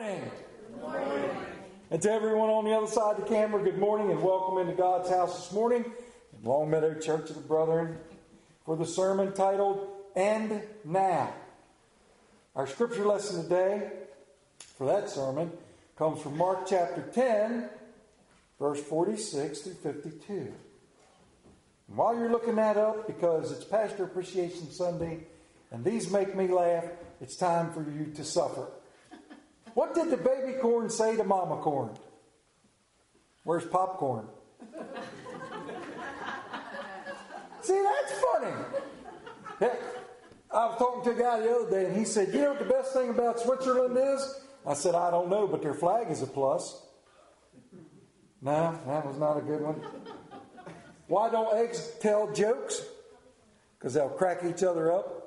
morning. Good morning. And to everyone on the other side of the camera, good morning and welcome into God's house this morning in Long Meadow Church of the Brethren for the sermon titled, And Now. Our scripture lesson today for that sermon comes from Mark chapter 10, verse 46 through 52. And while you're looking that up, because it's Pastor Appreciation Sunday and these make me laugh, it's time for you to suffer. What did the baby corn say to Mama Corn? Where's popcorn? See, that's funny. I was talking to a guy the other day and he said, you know what the best thing about Switzerland is? I said, I don't know, but their flag is a plus. No, that was not a good one. Why don't eggs tell jokes? Because they'll crack each other up.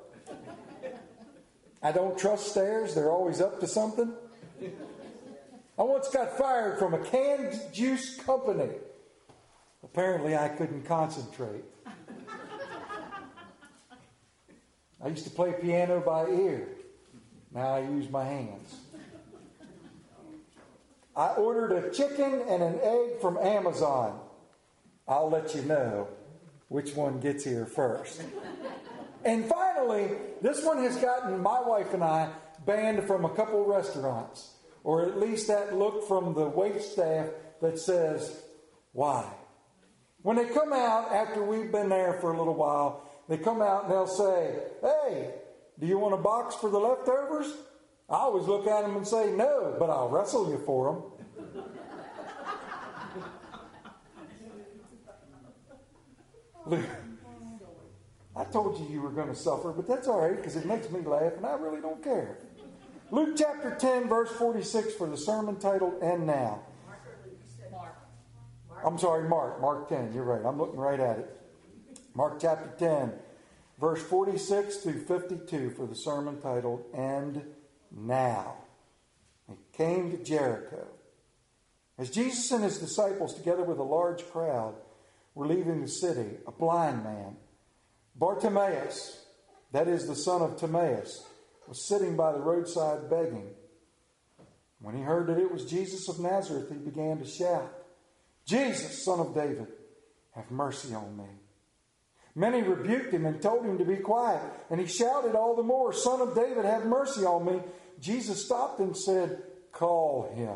I don't trust stairs. They're always up to something. I once got fired from a canned juice company. Apparently, I couldn't concentrate. I used to play piano by ear. Now I use my hands. I ordered a chicken and an egg from Amazon. I'll let you know which one gets here first. And finally, this one has gotten my wife and I banned from a couple of restaurants. Or at least that look from the waitstaff that says, why? When they come out, after we've been there for a little while, they come out and they'll say, hey, do you want a box for the leftovers? I always look at them and say, no, but I'll wrestle you for them. I told you were going to suffer, but that's all right because it makes me laugh and I really don't care. Luke chapter 10, verse 46 for the sermon titled, And Now. I'm sorry, Mark 10. You're right. I'm looking right at it. Mark chapter 10, verse 46 through 52 for the sermon titled, And Now. He came to Jericho. As Jesus and his disciples, together with a large crowd, were leaving the city, a blind man, Bartimaeus, that is the son of Timaeus, was sitting by the roadside begging. When he heard that it was Jesus of Nazareth, he began to shout, Jesus, son of David, have mercy on me. Many rebuked him and told him to be quiet, and he shouted all the more, Son of David, have mercy on me. Jesus stopped and said, Call him.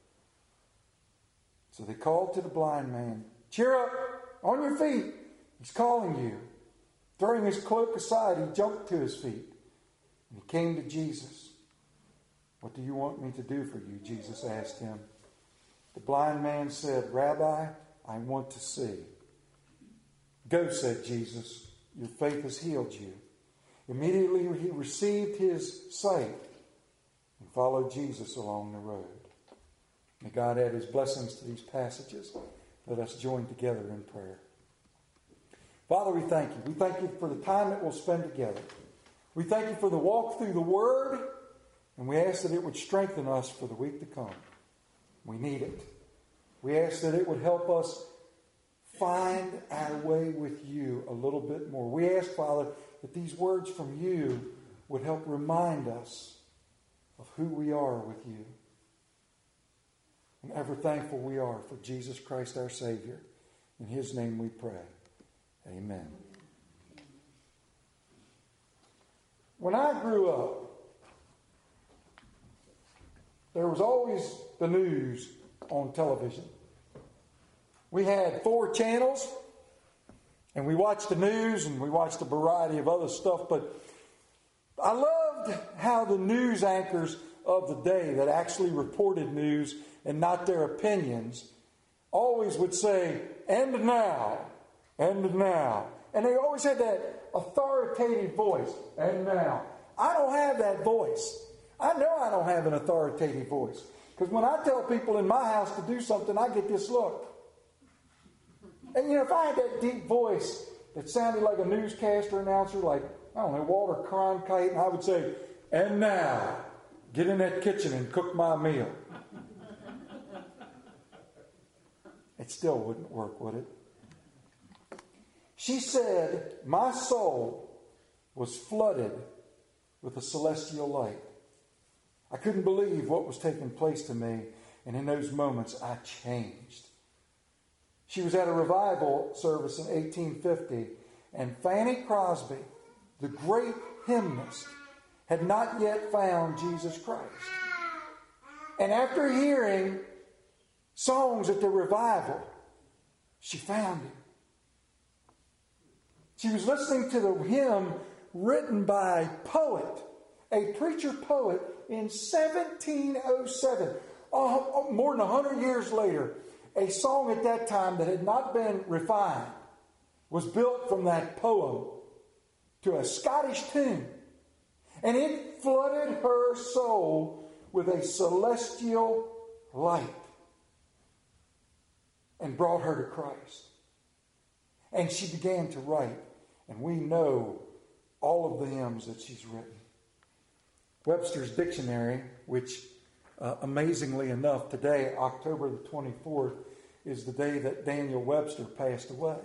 So they called to the blind man, Cheer up, on your feet, he's calling you. Throwing his cloak aside, he jumped to his feet. And he came to Jesus. What do you want me to do for you? Jesus asked him. The blind man said, Rabbi, I want to see. Go, said Jesus. Your faith has healed you. Immediately he received his sight and followed Jesus along the road. May God add his blessings to these passages. Let us join together in prayer. Father, we thank you. We thank you for the time that we'll spend together. We thank you for the walk through the Word, and we ask that it would strengthen us for the week to come. We need it. We ask that it would help us find our way with you a little bit more. We ask, Father, that these words from you would help remind us of who we are with you. And ever thankful we are for Jesus Christ our Savior. In his name we pray. Amen. When I grew up, there was always the news on television. We had 4 channels, and we watched the news, and we watched a variety of other stuff, but I loved how the news anchors of the day that actually reported news and not their opinions always would say, and now, and now. And they always had that authoritative voice. And now. I don't have that voice. I know I don't have an authoritative voice. Because when I tell people in my house to do something, I get this look. And if I had that deep voice that sounded like a newscaster announcer, like, I don't know, Walter Cronkite, and I would say, and now, get in that kitchen and cook my meal. It still wouldn't work, would it? She said, my soul was flooded with a celestial light. I couldn't believe what was taking place to me, and in those moments I changed. She was at a revival service in 1850, and Fanny Crosby, the great hymnist, had not yet found Jesus Christ. And after hearing songs at the revival, she found him. She was listening to the hymn written by a poet, a preacher poet, in 1707. More than 100 years later, a song at that time that had not been refined was built from that poem to a Scottish tune. And it flooded her soul with a celestial light and brought her to Christ. And she began to write. And we know all of the hymns that she's written. Webster's Dictionary, which amazingly enough, today, October the 24th, is the day that Daniel Webster passed away.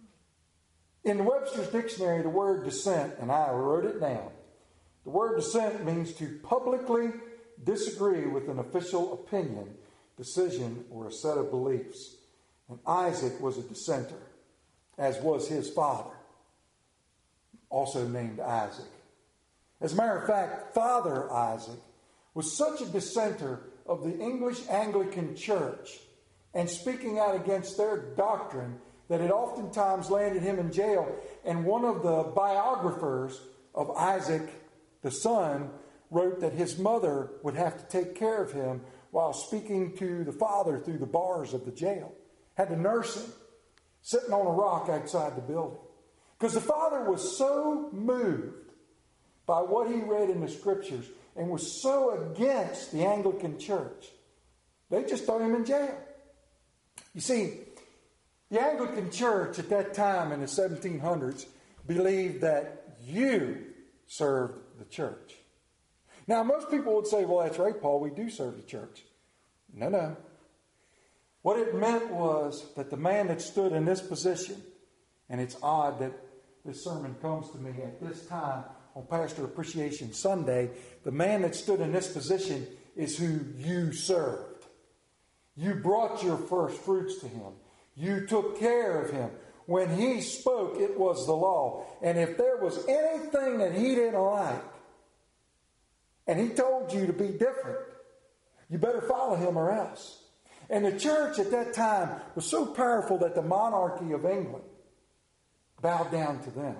In Webster's Dictionary, the word dissent, and I wrote it down, the word dissent means to publicly disagree with an official opinion, decision, or a set of beliefs. And Isaac was a dissenter, as was his father, also named Isaac. As a matter of fact, Father Isaac was such a dissenter of the English Anglican Church and speaking out against their doctrine that it oftentimes landed him in jail. And one of the biographers of Isaac, the son, wrote that his mother would have to take care of him while speaking to the father through the bars of the jail. Had to nurse him, sitting on a rock outside the building. Because the father was so moved by what he read in the scriptures and was so against the Anglican Church, they just threw him in jail. You see, the Anglican Church at that time in the 1700s believed that you served the church. Now, most people would say, well, that's right, Paul, we do serve the church. No. What it meant was that the man that stood in this position, and it's odd that this sermon comes to me at this time on Pastor Appreciation Sunday, the man that stood in this position is who you served. You brought your first fruits to him. You took care of him. When he spoke, it was the law. And if there was anything that he didn't like, and he told you to be different, you better follow him or else. And the church at that time was so powerful that the monarchy of England bowed down to them.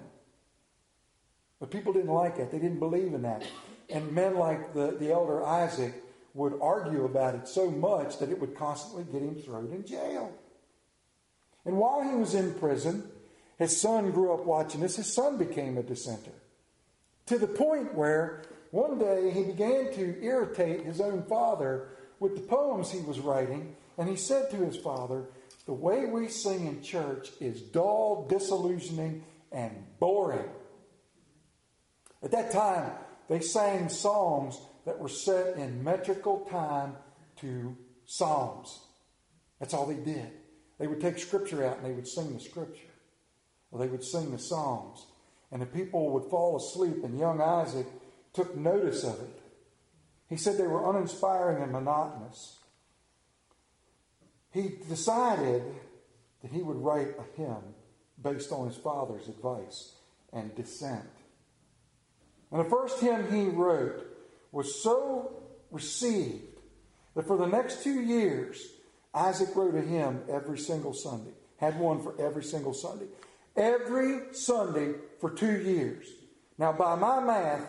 But people didn't like it. They didn't believe in that. And men like the elder Isaac would argue about it so much that it would constantly get him thrown in jail. And while he was in prison, his son grew up watching this. His son became a dissenter. To the point where one day he began to irritate his own father with the poems he was writing. And he said to his father, the way we sing in church is dull, disillusioning, and boring. At that time, they sang songs that were set in metrical time to psalms. That's all they did. They would take scripture out and they would sing the scripture. Or they would sing the psalms. And the people would fall asleep, and young Isaac took notice of it. He said they were uninspiring and monotonous. He decided that he would write a hymn based on his father's advice and dissent. And the first hymn he wrote was so received that for the next 2 years, Isaac wrote a hymn every single Sunday. Had one for every single Sunday. Every Sunday for 2 years. Now, by my math,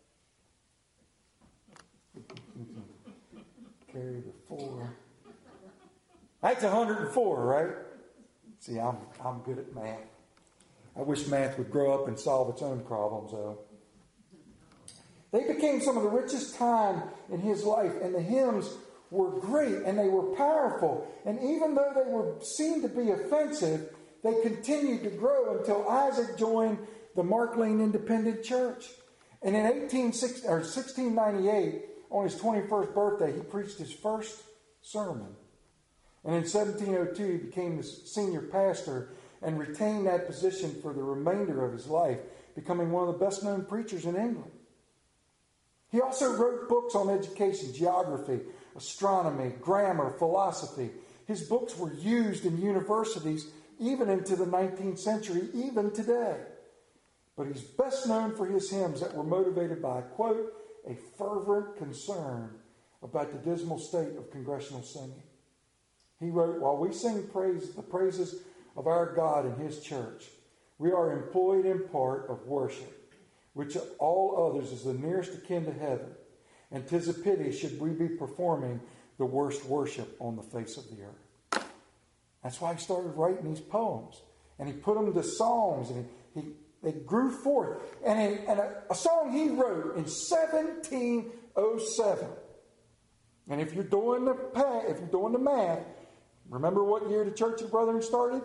carry the 4. That's 104, right? See, I'm good at math. I wish math would grow up and solve its own problems, though. They became some of the richest time in his life, and the hymns were great and they were powerful. And even though they were seen to be offensive, they continued to grow until Isaac joined the Mark Lane Independent Church. And in 1698, on his 21st birthday, he preached his first sermon. And in 1702, he became the senior pastor and retained that position for the remainder of his life, becoming one of the best-known preachers in England. He also wrote books on education, geography, astronomy, grammar, philosophy. His books were used in universities even into the 19th century, even today. But he's best known for his hymns that were motivated by, quote, a fervent concern about the dismal state of congregational singing. He wrote, while we sing the praises of our God in his church, we are employed in part of worship, which of all others is the nearest akin to heaven. And 'tis a pity should we be performing the worst worship on the face of the earth. That's why he started writing these poems. And he put them to songs, and they grew forth. And a song he wrote in 1707. And if you're doing the math, remember what year the Church of Brethren started?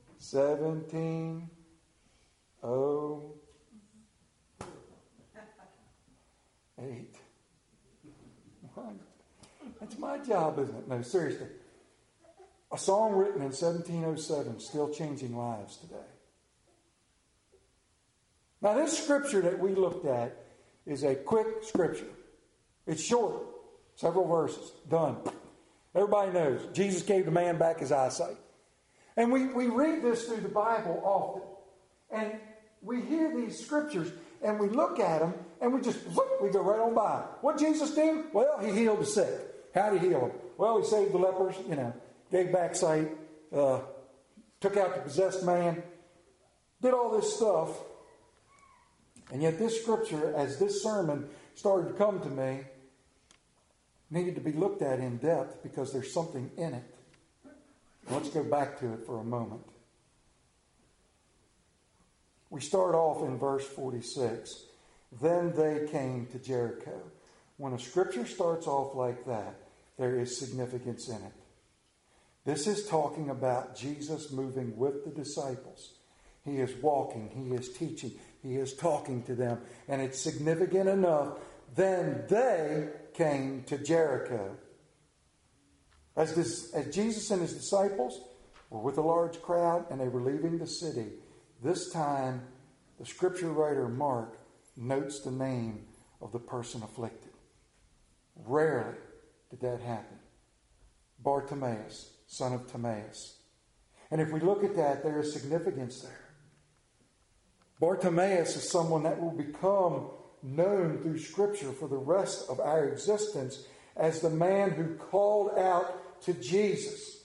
1708. That's my job, isn't it? No, seriously. A song written in 1707 still changing lives today. Now, this scripture that we looked at is a quick scripture. It's short, several verses, done. Everybody knows Jesus gave the man back his eyesight. And we read this through the Bible often. And we hear these scriptures and we look at them and we go right on by. What Jesus did? Well, he healed the sick. How did he heal them? Well, he saved the lepers, gave back sight, took out the possessed man, did all this stuff. And yet this scripture, as this sermon started to come to me, needed to be looked at in depth because there's something in it. Let's go back to it for a moment. We start off in verse 46. Then they came to Jericho. When a scripture starts off like that, there is significance in it. This is talking about Jesus moving with the disciples. He is walking, he is teaching, he is talking to them. And it's significant enough. Then they came to Jericho. As Jesus and his disciples were with a large crowd and they were leaving the city, this time the scripture writer Mark notes the name of the person afflicted. Rarely did that happen. Bartimaeus, son of Timaeus. And if we look at that, there is significance there. Bartimaeus is someone that will become known through Scripture for the rest of our existence as the man who called out to Jesus.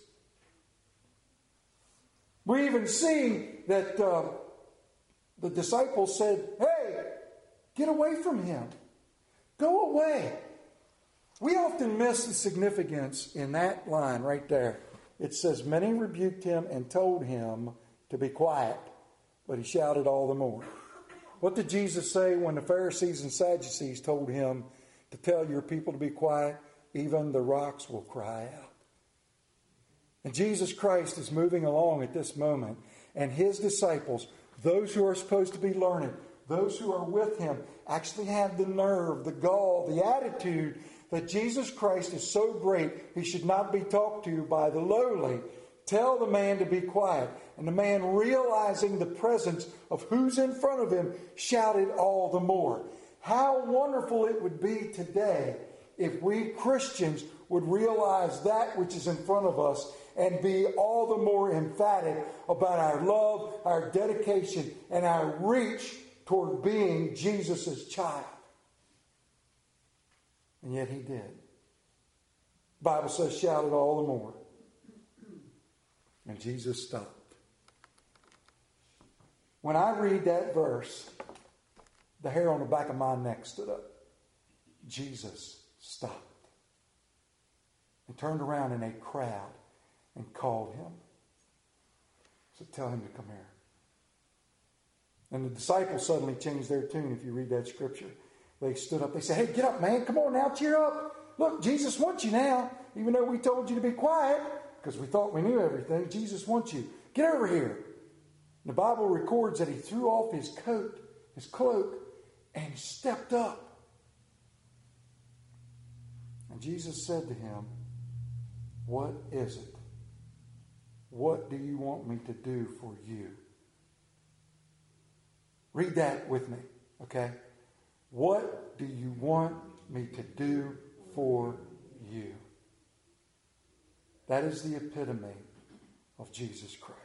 We even see that the disciples said, "Hey, get away from him. Go away." We often miss the significance in that line right there. It says, many rebuked him and told him to be quiet, but he shouted all the more. What did Jesus say when the Pharisees and Sadducees told him to tell your people to be quiet? Even the rocks will cry out. And Jesus Christ is moving along at this moment, and his disciples, those who are supposed to be learning, those who are with him, actually have the nerve, the gall, the attitude that Jesus Christ is so great he should not be talked to by the lowly. Tell the man to be quiet. And the man, realizing the presence of who's in front of him, shouted all the more. How wonderful it would be today if we Christians would realize that which is in front of us and be all the more emphatic about our love, our dedication, and our reach toward being Jesus' child. And yet he did. The Bible says shouted all the more. And Jesus stopped. When I read that verse, the hair on the back of my neck stood up. Jesus stopped. And turned around in a crowd and called him. So tell him to come here. And the disciples suddenly changed their tune if you read that scripture. They stood up. They said, "Hey, get up, man. Come on now. Cheer up. Look, Jesus wants you now. Even though we told you to be quiet because we thought we knew everything, Jesus wants you. Get over here." And the Bible records that he threw off his coat, his cloak, and he stepped up. And Jesus said to him, "What is it? What do you want me to do for you?" Read that with me, okay? What do you want me to do for you? That is the epitome of Jesus Christ.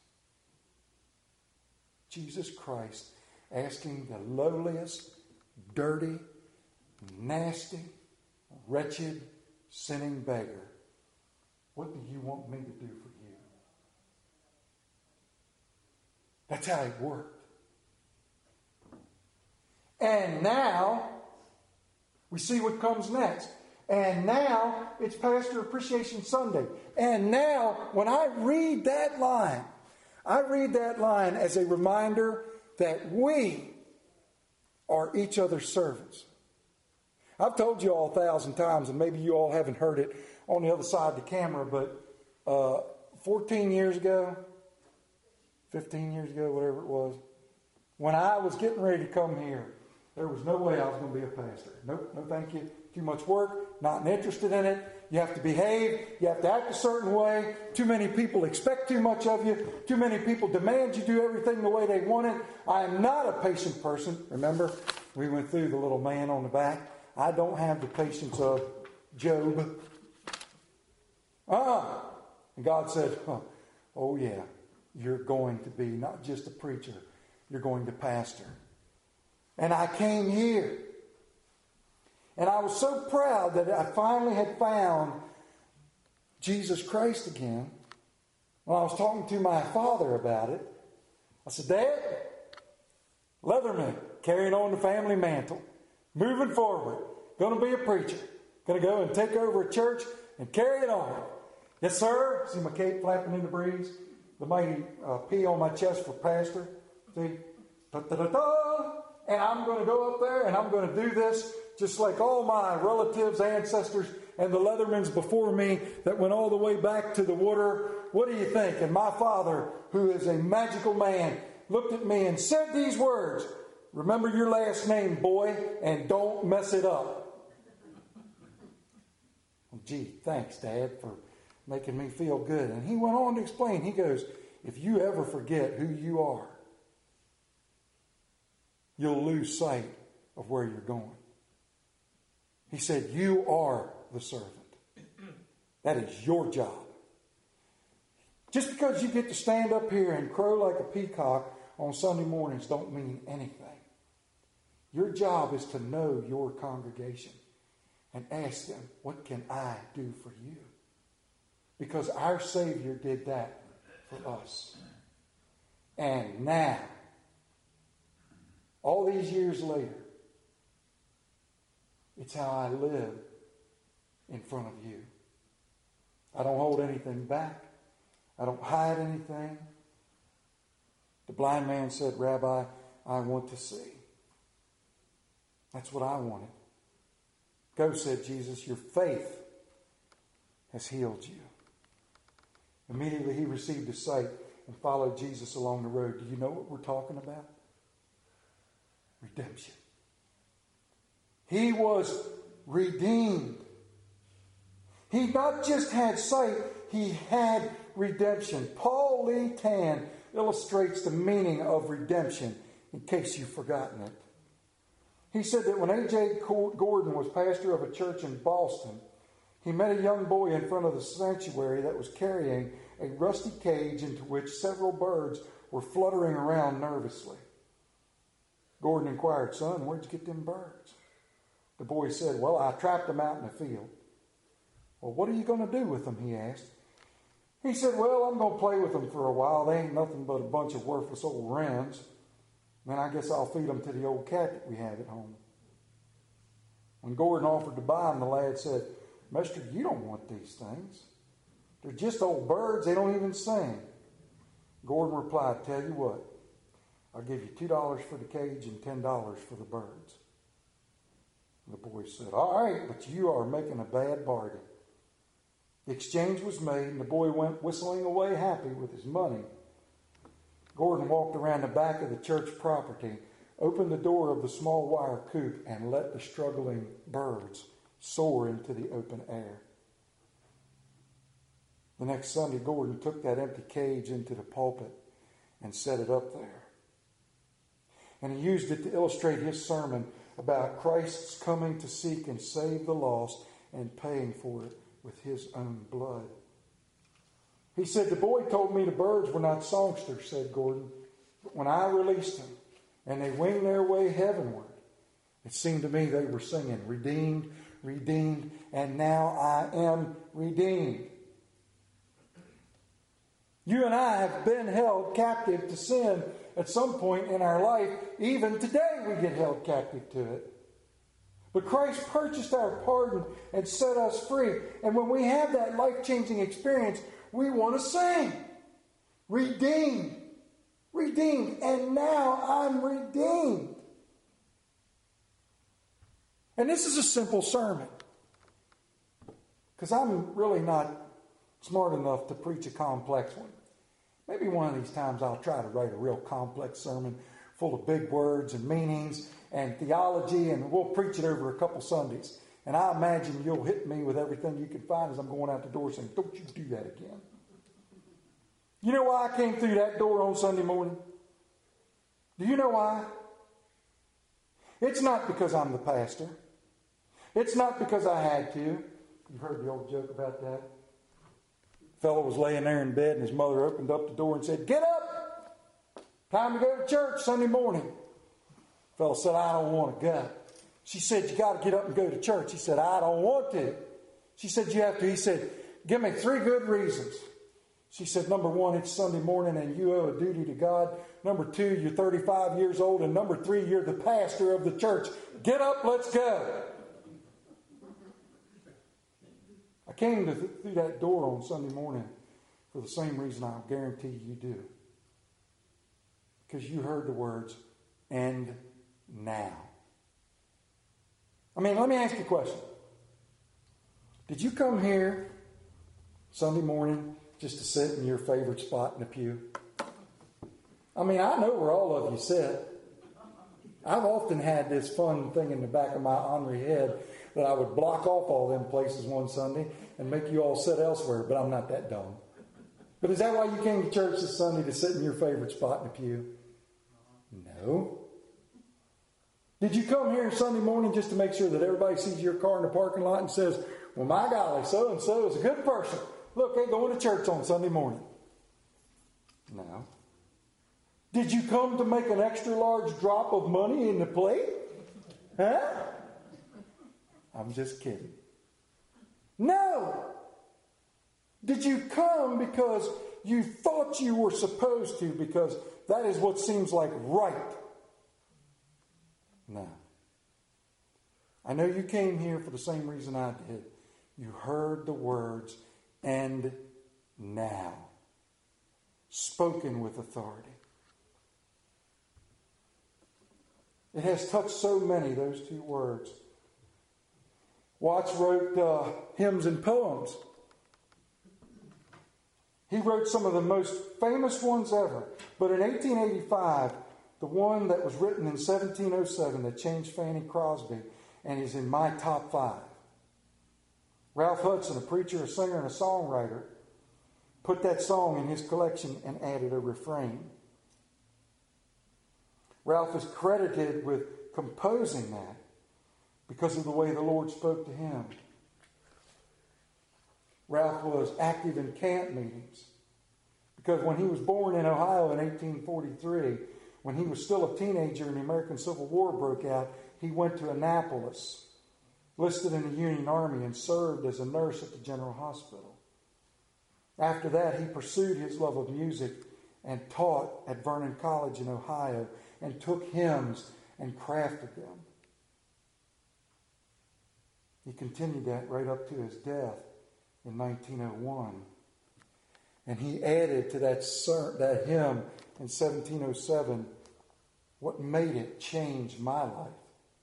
Jesus Christ asking the lowliest, dirty, nasty, wretched, sinning beggar, what do you want me to do for you? That's how it worked. And now, we see what comes next. And now, it's Pastor Appreciation Sunday. And now, when I read that line as a reminder that we are each other's servants. I've told you all 1,000 times, and maybe you all haven't heard it on the other side of the camera, but 14 years ago, 15 years ago, whatever it was, when I was getting ready to come here, there was no way I was going to be a pastor. Nope, no thank you. Too much work, not interested in it. You have to behave. You have to act a certain way. Too many people expect too much of you. Too many people demand you do everything the way they want it. I am not a patient person. Remember, we went through the little man on the back. I don't have the patience of Job. And God said, oh yeah, you're going to be not just a preacher. You're going to pastor. And I came here. And I was so proud that I finally had found Jesus Christ again. When I was talking to my father about it, I said, Dad, Leatherman, carrying on the family mantle, moving forward, going to be a preacher, going to go and take over a church and carry it on. Yes, sir. See my cape flapping in the breeze? The mighty P on my chest for pastor. See? Da-da-da-da. And I'm going to go up there and I'm going to do this just like all my relatives, ancestors, and the Leathermans before me that went all the way back to the water. What do you think? And my father, who is a magical man, looked at me and said these words, remember your last name, boy, and don't mess it up. Well, gee, thanks, Dad, for making me feel good. And he went on to explain. He goes, if you ever forget who you are, you'll lose sight of where you're going. He said, you are the servant. That is your job. Just because you get to stand up here and crow like a peacock on Sunday mornings don't mean anything. Your job is to know your congregation and ask them, what can I do for you? Because our Savior did that for us. And now, all these years later, it's how I live in front of you. I don't hold anything back. I don't hide anything. The blind man said, Rabbi, I want to see. That's what I wanted. Go, said Jesus, your faith has healed you. Immediately he received his sight and followed Jesus along the road. Do you know what we're talking about? Redemption. He was redeemed. He not just had sight, he had redemption. Paul Lee Tan illustrates the meaning of redemption, in case you've forgotten it. He said that when A.J. Gordon was pastor of a church in Boston, he met a young boy in front of the sanctuary that was carrying a rusty cage into which several birds were fluttering around nervously. Gordon inquired, son, where'd you get them birds? The boy said, well, I trapped them out in the field. Well, what are you going to do with them, he asked. He said, well, I'm going to play with them for a while. They ain't nothing but a bunch of worthless old wrens. Then I guess I'll feed them to the old cat that we have at home. When Gordon offered to buy them, the lad said, Mister, you don't want these things. They're just old birds. They don't even sing. Gordon replied, tell you what, I'll give you $2 for the cage and $10 for the birds. The boy said, all right, but you are making a bad bargain. The exchange was made, and the boy went whistling away happy with his money. Gordon walked around the back of the church property, opened the door of the small wire coop, and let the struggling birds soar into the open air. The next Sunday, Gordon took that empty cage into the pulpit and set it up there. And he used it to illustrate his sermon about Christ's coming to seek and save the lost and paying for it with his own blood. He said, the boy told me the birds were not songsters, said Gordon. But when I released them and they winged their way heavenward, it seemed to me they were singing, redeemed, redeemed, and now I am redeemed. You and I have been held captive to sin at some point in our life. Even today we get held captive to it. But Christ purchased our pardon and set us free. And when we have that life-changing experience, we want to sing. Redeemed. Redeemed. And now I'm redeemed. And this is a simple sermon. Because I'm really not smart enough to preach a complex one. Maybe one of these times I'll try to write a real complex sermon full of big words and meanings and theology, and we'll preach it over a couple Sundays. And I imagine you'll hit me with everything you can find as I'm going out the door saying, don't you do that again. You know why I came through that door on Sunday morning? Do you know why? It's not because I'm the pastor. It's not because I had to. You've heard the old joke about that. Fellow was laying there in bed and his mother opened up the door and said, get up! Time to go to church Sunday morning. Fellow said, I don't want to go. She said, you got to get up and go to church. He said, I don't want to. She said, you have to. He said, give me 3 good reasons. She said, number 1, it's Sunday morning and you owe a duty to God. Number 2, you're 35 years old. And number 3, you're the pastor of the church. Get up, let's go. I came through that door on Sunday morning for the same reason I guarantee you do. Because you heard the words, and now. I mean, let me ask you a question. Did you come here Sunday morning just to sit in your favorite spot in the pew? I mean, I know where all of you sit. I've often had this fun thing in the back of my ornery head that I would block off all them places one Sunday and make you all sit elsewhere, but I'm not that dumb. But is that why you came to church this Sunday, to sit in your favorite spot in the pew? No. Did you come here Sunday morning just to make sure that everybody sees your car in the parking lot and says, well, my golly, so-and-so is a good person. Look, they're going to church on Sunday morning. No. Did you come to make an extra large drop of money in the plate? Huh? I'm just kidding. No. Did you come because you thought you were supposed to, because that is what seems like right? No. I know you came here for the same reason I did. You heard the words, and now, spoken with authority. It has touched so many, those 2 words. Watts wrote hymns and poems. He wrote some of the most famous ones ever. But in 1885, the one that was written in 1707 that changed Fanny Crosby and is in my top 5. Ralph Hudson, a preacher, a singer, and a songwriter, put that song in his collection and added a refrain. Ralph is credited with composing that because of the way the Lord spoke to him. Ralph was active in camp meetings because when he was born in Ohio in 1843, when he was still a teenager and the American Civil War broke out, he went to Annapolis, enlisted in the Union Army, and served as a nurse at the General Hospital. After that, he pursued his love of music and taught at Vernon College in Ohio and took hymns and crafted them. He continued that right up to his death in 1901. And he added to that hymn in 1707 what made it change my life.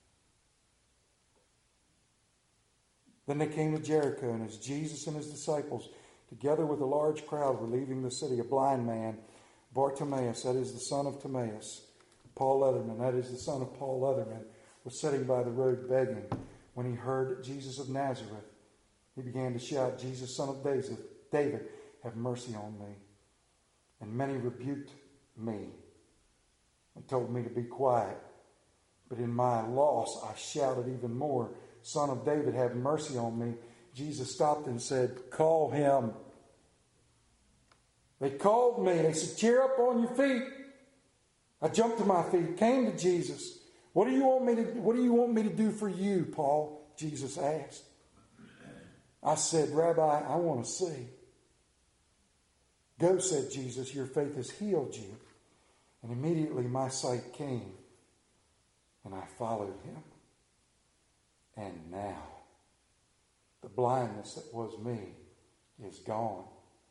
Then they came to Jericho, and as Jesus and his disciples, together with a large crowd, were leaving the city, a blind man, Bartimaeus, that is the son of Timaeus, Paul Leatherman, that is the son of Paul Leatherman, was sitting by the road begging. When he heard Jesus of Nazareth, he began to shout, Jesus, son of David, have mercy on me. And many rebuked me and told me to be quiet. But in my loss, I shouted even more, Son of David, have mercy on me. Jesus stopped and said, call him. They called me. They said, cheer up on your feet. I jumped to my feet, came to Jesus. What do you want me to do for you, Paul? Jesus asked. I said, Rabbi, I want to see. Go, said Jesus, your faith has healed you. And immediately my sight came, and I followed him. And now, the blindness that was me is gone.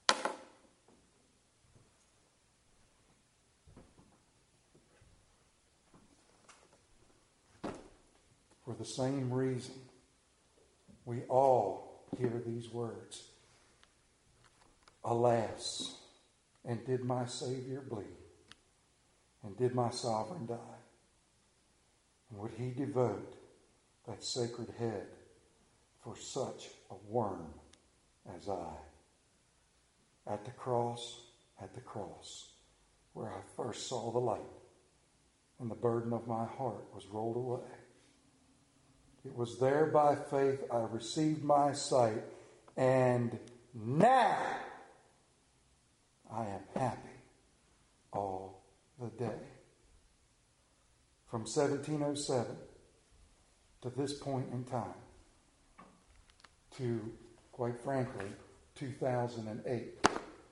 For the same reason, we all hear these words. Alas, and did my Savior bleed? And did my sovereign die? And would he devote that sacred head for such a worm as I? At the cross, where I first saw the light, and the burden of my heart was rolled away. It was there by faith I received my sight, and now I am happy all the day. From 1707 to this point in time, to, quite frankly, 2008.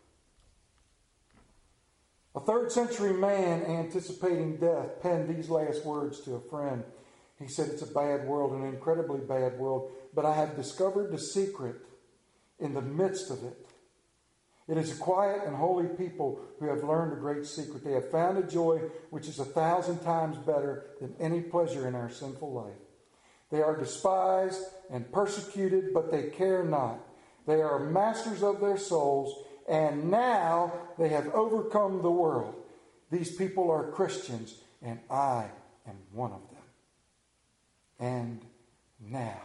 A 3rd century man anticipating death penned these last words to a friend. He said, it's a bad world, an incredibly bad world, but I have discovered the secret in the midst of it. It is a quiet and holy people who have learned a great secret. They have found a joy which is 1,000 times better than any pleasure in our sinful life. They are despised and persecuted, but they care not. They are masters of their souls, and now they have overcome the world. These people are Christians, and I am one of them. And now,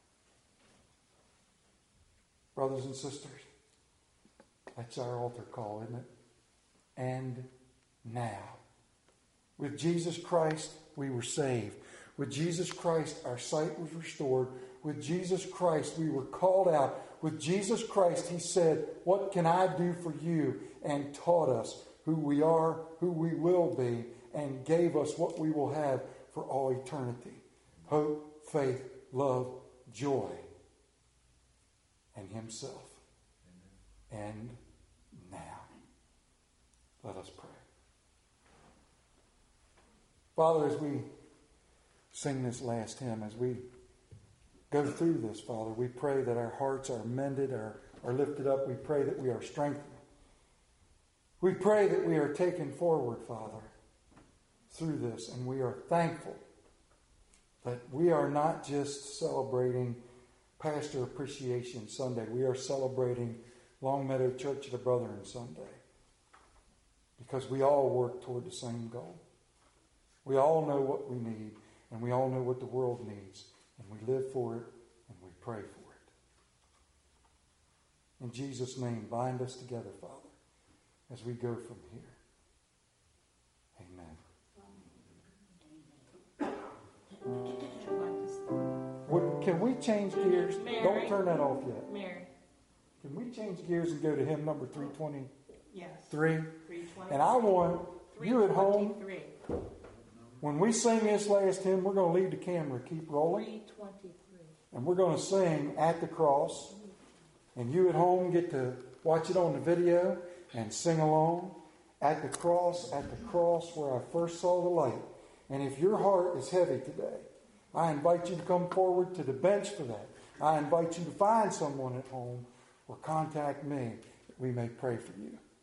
brothers and sisters, that's our altar call, isn't it? And now. With Jesus Christ, we were saved. With Jesus Christ, our sight was restored. With Jesus Christ, we were called out. With Jesus Christ, he said, what can I do for you? And taught us who we are, who we will be, and gave us what we will have for all eternity. Hope, faith, love, joy, and himself. And now, let us pray. Father, as we sing this last hymn, as we go through this, Father, we pray that our hearts are mended, are lifted up. We pray that we are strengthened. We pray that we are taken forward, Father, through this, and we are thankful that we are not just celebrating Pastor Appreciation Sunday. We are celebrating Longmeadow Church of the Brethren Sunday, because we all work toward the same goal. We all know what we need, and we all know what the world needs, and we live for it, and we pray for it. In Jesus' name, bind us together, Father, as we go from here. Amen. Can we change gears? Mary. Don't turn that off yet. Mary. Can we change gears and go to hymn number 323? Yes. 323. And I want you at home, when we sing this last hymn, we're going to leave the camera, keep rolling. 323. And we're going to sing At the Cross. And you at home get to watch it on the video and sing along. At the cross, where I first saw the light. And if your heart is heavy today, I invite you to come forward to the bench for that. I invite you to find someone at home or contact me that we may pray for you.